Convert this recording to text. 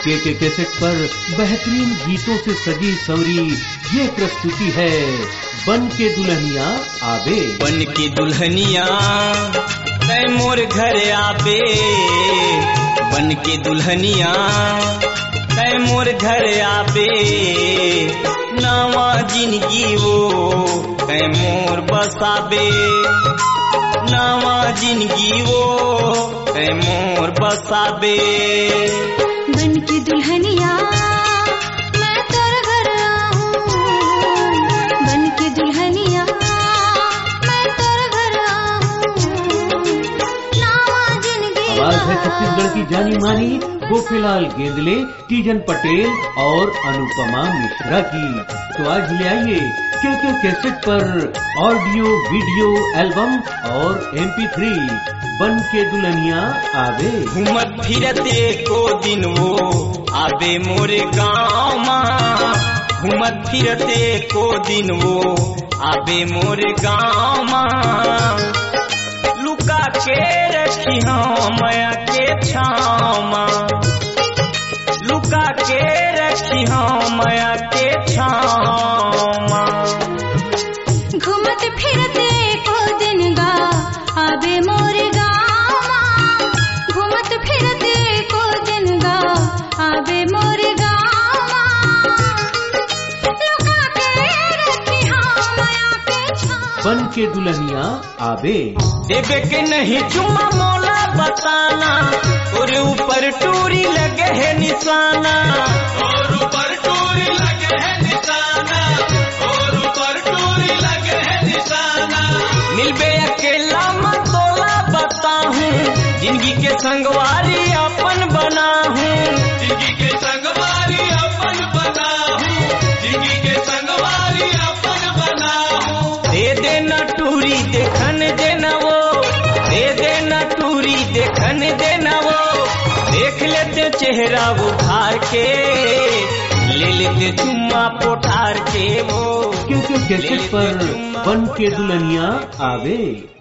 के कैसेट पर बेहतरीन गीतों से सजी सवरी ये प्रस्तुति है बन के दुल्हनिया आवे। बन के दुल्हनिया तै मोर घर आवे, बन के दुल्हनिया तै मोर घर आवे। नवा जिंदगी वो तै मोर बसाबे, नवा जिंदगी वो तै मोर बसाबे। बन के दुल्हनिया मैं तेरे घर आऊं, बन के दुल्हनिया मैं तेरे घर आऊं। नवा जिंदगी आवाज है छत्तीसगढ़ की जानी मानी गोपीलाल गेंदले, तीजन पटेल और अनुपमा मिश्रा की। तो आज ले आइए क्यों कैसेट पर ऑडियो वीडियो एल्बम और MP3 बन के दुल्हनिया आवे। घूमत फिरते को दिन वो आवे मोरे गाँव माँ, घूमत फिरते को दिन वो आवे मोरे गाँव माँ। लुका के रखी हम माया के छाँव माँ, लुका के रखी हम माया के छाँव माँ। घूमत फिरते को दिन गा आवे मोरे गाँव माँ, घूमत फिरते को दिन गा आवे मोरे गाँव माँ। लुका के रखी हम माया के छाँव। बन के दुल्हनिया आवे। देवे के नहीं चुम्मा मोला बताना, और ऊपर टूरी लगे है निशाना, और ऊपर टूरी लगे है निशाना, और ऊपर टूरी लगे है निशाना। मिलबे अकेला मत तोला बताहूँ, जिंदगी के संगवारी अपन बनाहूँ, जिंदगी के संगवारी अपन बनाहूँ, जिंदगी के संगवारी अपन बनाहूँ। दे देना टूरी देखन देना वो, दे देना टूरी देखन देना वो। देख लेते चेहरा उठार के, ले लेते चुम्मा पोठार के वो। क्यों कैसेट पर बन के दुल्हनिया आवे।